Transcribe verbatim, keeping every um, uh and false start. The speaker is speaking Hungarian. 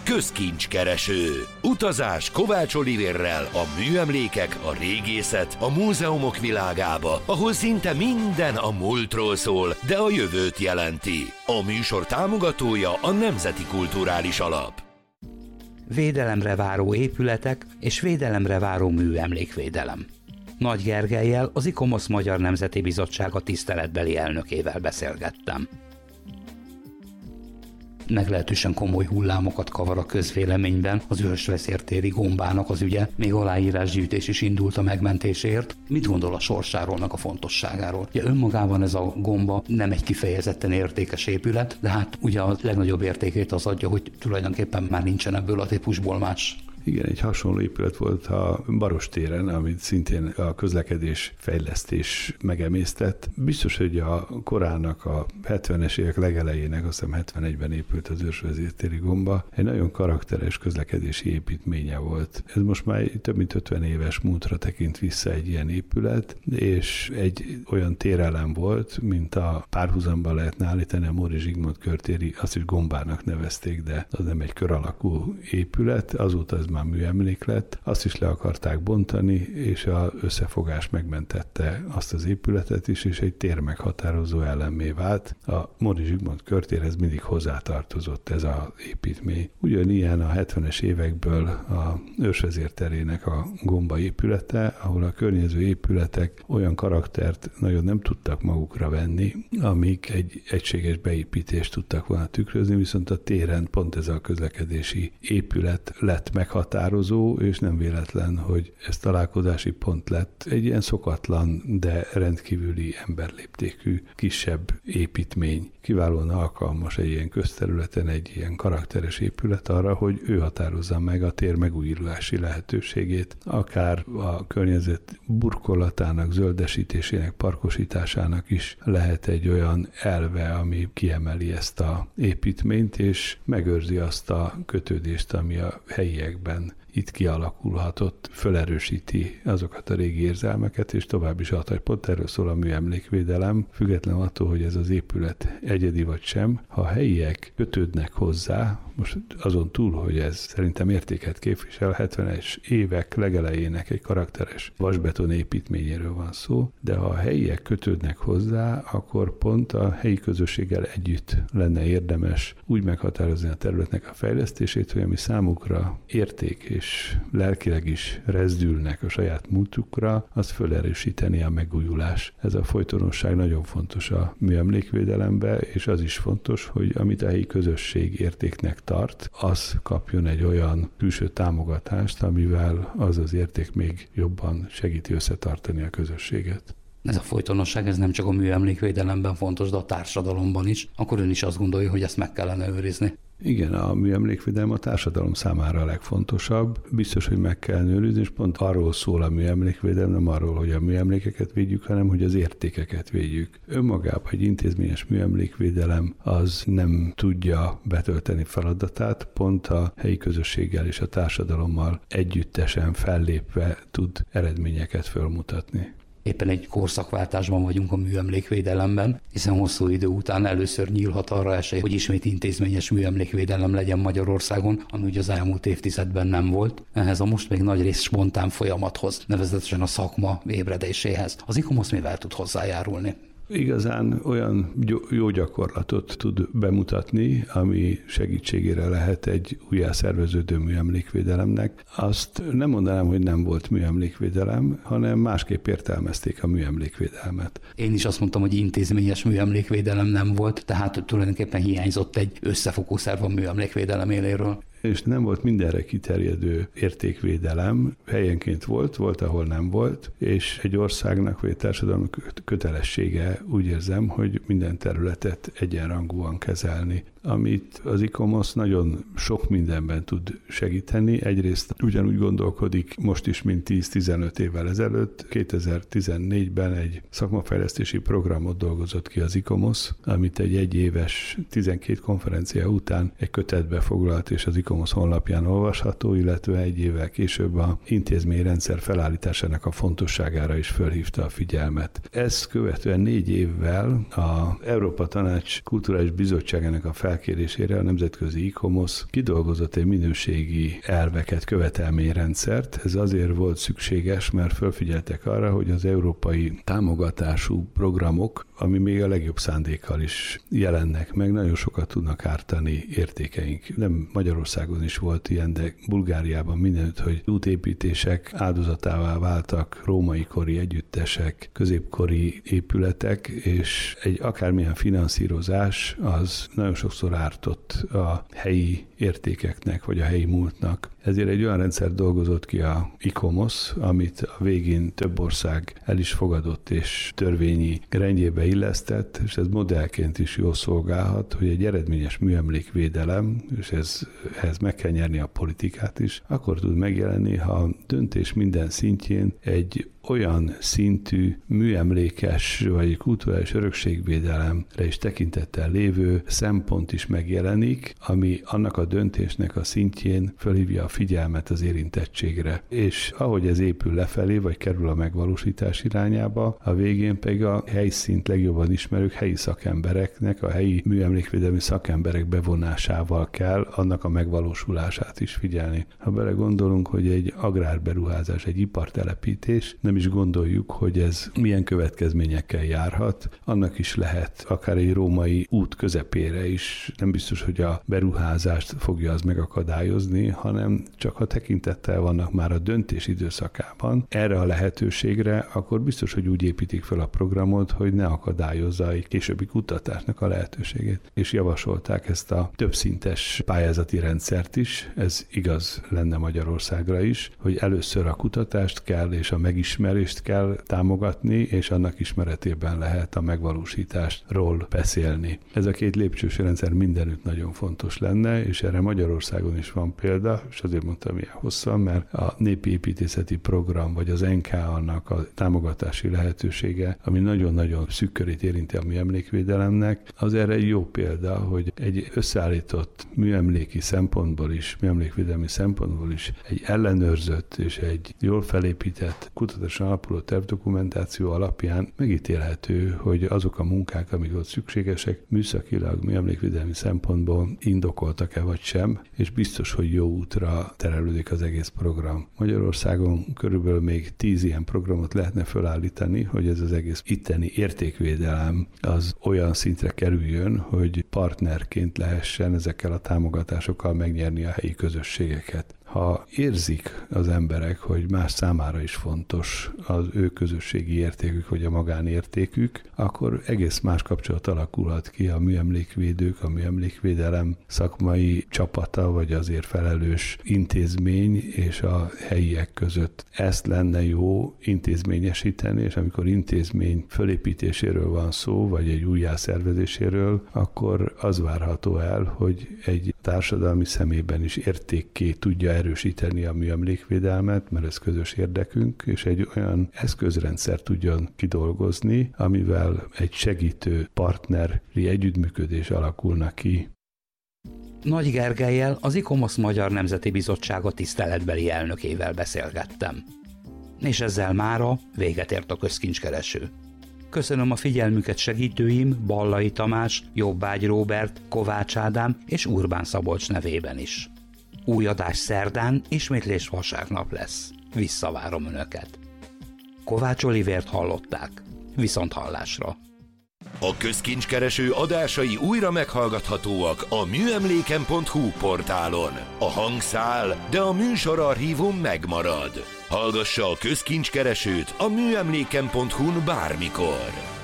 Közkincskereső. Utazás Kovács Olivérrel a műemlékek, a régészet, a múzeumok világába, ahol szinte minden a múltról szól, de a jövőt jelenti. A műsor támogatója a Nemzeti Kulturális Alap. Védelemre váró épületek és védelemre váró műemlékvédelem. Nagy Gergellyel, az ICOMOS Magyar Nemzeti Bizottsága tiszteletbeli elnökével beszélgettem. Meglehetősen komoly hullámokat kavar a közvéleményben az ősvezértéri gombának az ügye, még aláírásgyűjtés is indult a megmentésért. Mit gondol a sorsáról, meg a fontosságáról? Ugye önmagában ez a gomba nem egy kifejezetten értékes épület, de hát ugye a legnagyobb értékét az adja, hogy tulajdonképpen már nincsen ebből a típusból más. Igen, egy hasonló épület volt a Barostéren, amit szintén a közlekedés fejlesztés megemésztett. Biztos, hogy a korának, a hetvenes évek legelejének, azt hiszem hetvenegyben épült az ősvezértéri gomba, egy nagyon karakteres közlekedési építménye volt. Ez most már több mint ötven éves múltra tekint vissza egy ilyen épület, és egy olyan térelem volt, mint a párhuzamban lehetne állítani a Móricz Zsigmond körtéri, azt is gombának nevezték, de az nem egy kör alakú épület, azóta ez már műemlék lett, azt is le akarták bontani, és az összefogás megmentette azt az épületet is, és egy térmeghatározó elemmé vált. A Móricz Zsigmond körtérhez mindig hozzátartozott ez az építmény. Ugyanilyen a hetvenes évekből a Ősvezérterének a gomba épülete, ahol a környező épületek olyan karaktert nagyon nem tudtak magukra venni, amik egy egységes beépítést tudtak volna tükrözni, viszont a téren pont ez a közlekedési épület lett meghatározó, határozó, és nem véletlen, hogy ez találkozási pont lett. Egy ilyen szokatlan, de rendkívüli emberléptékű, kisebb építmény. Kiválóan alkalmas egy ilyen közterületen egy ilyen karakteres épület arra, hogy ő határozza meg a tér megújulási lehetőségét, akár a környezet burkolatának, zöldesítésének, parkosításának is lehet egy olyan elve, ami kiemeli ezt az építményt, és megőrzi azt a kötődést, ami a helyiekben itt kialakulhatott, felerősíti azokat a régi érzelmeket, és tovább is ad, hogy pont erről szól a műemlékvédelem, független attól, hogy ez az épület egyedi vagy sem. Ha a helyiek kötődnek hozzá, most azon túl, hogy ez szerintem értéket képvisel, hetvenes évek legelejének egy karakteres vasbeton építményéről van szó, de ha a helyiek kötődnek hozzá, akkor pont a helyi közösséggel együtt lenne érdemes úgy meghatározni a területnek a fejlesztését, hogy ami számukra érték és lelkileg is rezdülnek a saját múltukra, azt felerősíteni a megújulás. Ez a folytonosság nagyon fontos a műemlékvédelemben, és az is fontos, hogy amit a helyi közösség értéknek tart, az kapjon egy olyan külső támogatást, amivel az az érték még jobban segíti összetartani a közösséget. Ez a folytonosság, ez nem csak a műemlékvédelemben fontos, de a társadalomban is. Akkor ön is azt gondolja, hogy ezt meg kellene őrizni. Igen, a műemlékvédelem a társadalom számára a legfontosabb. Biztos, hogy meg kell őrizni, és pont arról szól a műemlékvédelem, nem arról, hogy a műemlékeket védjük, hanem hogy az értékeket védjük. Önmagában egy intézményes műemlékvédelem az nem tudja betölteni feladatát, pont a helyi közösséggel és a társadalommal együttesen fellépve tud eredményeket fölmutatni. Éppen egy korszakváltásban vagyunk a műemlékvédelemben, hiszen hosszú idő után először nyílhat arra esély, hogy ismét intézményes műemlékvédelem legyen Magyarországon, ami ugye az elmúlt évtizedben nem volt. Ehhez a most még nagyrészt spontán folyamathoz, nevezetesen a szakma ébredéséhez. Az ICOMOS mivel tud hozzájárulni? Igazán olyan jó gyakorlatot tud bemutatni, ami segítségére lehet egy újjászerveződő műemlékvédelemnek. Azt nem mondanám, hogy nem volt műemlékvédelem, hanem másképp értelmezték a műemlékvédelmet. Én is azt mondtam, hogy intézményes műemlékvédelem nem volt, tehát tulajdonképpen hiányzott egy összefogó szerv a műemlékvédelem éléről. És nem volt mindenre kiterjedő értékvédelem, helyenként volt, volt, ahol nem volt, és egy országnak vagy egy társadalom kötelessége, úgy érzem, hogy minden területet egyenrangúan kezelni. Amit az ICOMOS nagyon sok mindenben tud segíteni. Egyrészt ugyanúgy gondolkodik most is, mint tíz-tizenöt évvel ezelőtt. kétezer-tizennégyben egy szakmafejlesztési programot dolgozott ki az ICOMOS, amit egy egyéves tizenkét konferencia után egy kötetbe foglalt, és az ICOMOS honlapján olvasható, illetve egy évvel később a intézményrendszer felállításának a fontosságára is fölhívta a figyelmet. Ezt követően négy évvel az Európa Tanács Kulturális Bizottságának a fel felkérésére a nemzetközi ICOMOS kidolgozott egy minőségi elveket, követelményrendszert. Ez azért volt szükséges, mert felfigyeltek arra, hogy az európai támogatású programok, ami még a legjobb szándékkal is jelennek meg, nagyon sokat tudnak ártani értékeink. Nem Magyarországon is volt ilyen, de Bulgáriában mindenütt, hogy útépítések áldozatává váltak római kori együttesek, középkori épületek, és egy akármilyen finanszírozás az nagyon sokszor ártott a helyi értékeknek, vagy a helyi múltnak. Ezért egy olyan rendszer dolgozott ki a ICOMOS, amit a végén több ország el is fogadott, és törvényi rendjébe illesztett, és ez modellként is jól szolgálhat, hogy egy eredményes műemlékvédelem, és ez, ehhez meg kell nyerni a politikát is, akkor tud megjelenni, ha a döntés minden szintjén egy olyan szintű műemlékes vagy kulturális örökségvédelemre is tekintettel lévő szempont is megjelenik, ami annak a döntésnek a szintjén fölhívja a figyelmet az érintettségre. És ahogy ez épül lefelé, vagy kerül a megvalósítás irányába, a végén pedig a helyszínt legjobban ismerők helyi szakembereknek, a helyi műemlékvédelmi szakemberek bevonásával kell annak a megvalósulását is figyelni. Ha belegondolunk, hogy egy agrárberuházás, egy ipartelepítés, nem is gondoljuk, hogy ez milyen következményekkel járhat. Annak is lehet akár egy római út közepére is. Nem biztos, hogy a beruházást fogja az megakadályozni, hanem csak ha tekintettel vannak már a döntés időszakában erre a lehetőségre, akkor biztos, hogy úgy építik fel a programot, hogy ne akadályozza egy későbbi kutatásnak a lehetőségét. És javasolták ezt a többszintes pályázati rendszert is. Ez igaz lenne Magyarországra is, hogy először a kutatást kell és a megismerést kell támogatni, és annak ismeretében lehet a megvalósításról beszélni. Ez a két lépcsős rendszer mindenütt nagyon fontos lenne, és erre Magyarországon is van példa, és azért mondtam ilyen hosszan, mert a népi építészeti program, vagy az en ká annak a támogatási lehetősége, ami nagyon-nagyon szűk körét érinti a műemlékvédelemnek, az erre egy jó példa, hogy egy összeállított műemléki szempontból is, műemlékvédelmi szempontból is egy ellenőrzött és egy jól felépített kutatáson alapuló tervdokumentáció alapján megítélhető, hogy azok a munkák, amik ott szükségesek, műszakilag, műemlékvédelmi szempontból indokoltak-e vagy sem, és biztos, hogy jó útra terelődik az egész program. Magyarországon körülbelül még tíz ilyen programot lehetne felállítani, hogy ez az egész itteni értékvédelem az olyan szintre kerüljön, hogy partnerként lehessen ezekkel a támogatásokkal megnyerni a helyi közösségeket. Ha érzik az emberek, hogy más számára is fontos az ő közösségi értékük, vagy a magánértékük, akkor egész más kapcsolat alakulhat ki a műemlékvédők, a műemlékvédelem szakmai csapata, vagy azért felelős intézmény és a helyiek között. Ezt lenne jó intézményesíteni, és amikor intézmény fölépítéséről van szó, vagy egy újjászervezéséről, akkor az várható el, hogy egy társadalmi szemében is értékké tudja erősíteni a műemlékvédelmet, mert ez közös érdekünk, és egy olyan eszközrendszer tudjon kidolgozni, amivel egy segítő partneri együttműködés alakulna ki. Nagy Gergellyel, az ICOMOS Magyar Nemzeti Bizottsága tiszteletbeli elnökével beszélgettem. És ezzel mára véget ért a közkincskereső. Köszönöm a figyelmüket segítőim Ballai Tamás, Jobbágy Róbert, Kovács Ádám és Urbán Szabolcs nevében is. Új adás szerdán, ismétlés vasárnap lesz. Visszavárom Önöket. Kovács Olivért hallották. Viszont hallásra. A közkincskereső adásai újra meghallgathatóak a műemléken pont hu portálon. A hang száll, de a műsorarchívum megmarad. Hallgassa a közkincskeresőt a műemléken pont hu-n bármikor.